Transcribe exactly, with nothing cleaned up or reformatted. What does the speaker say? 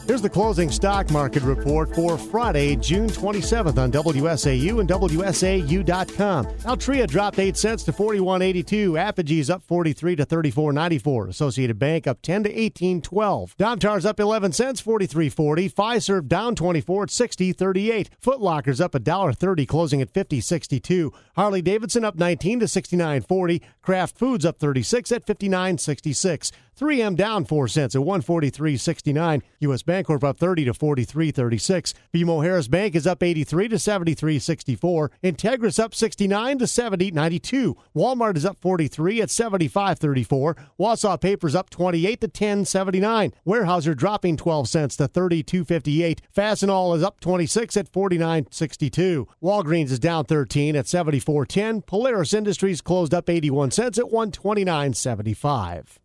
Here's the closing stock market report for Friday, June twenty-seventh on W S A U and W S A U dot com. Altria dropped eight cents to forty-one eighty-two. Apogee's up forty-three to thirty-four ninety-four. Associated Bank up ten to eighteen twelve. Domtar's up eleven cents, forty-three forty. Fiserv down twenty-four at sixty thirty-eight. Foot Locker's up one dollar thirty, closing at fifty sixty-two. Harley Davidson up nineteen to sixty-nine forty. Kraft Foods up thirty-six at fifty-nine sixty-six. three M down four cents at one forty-three sixty-nine. U S Bancorp up thirty to forty-three thirty-six. B M O Harris Bank is up eighty-three to seventy-three sixty-four. Integris up sixty-nine to seventy ninety-two. Walmart is up forty-three at seventy-five thirty-four. Wausau Paper's up twenty-eight to ten seventy-nine. Weyerhaeuser dropping twelve cents to thirty-two fifty-eight. Fastenal is up twenty-six at forty-nine sixty-two. Walgreens is down thirteen at seventy-four ten. Polaris Industries closed up eighty-one cents at one twenty-nine seventy-five.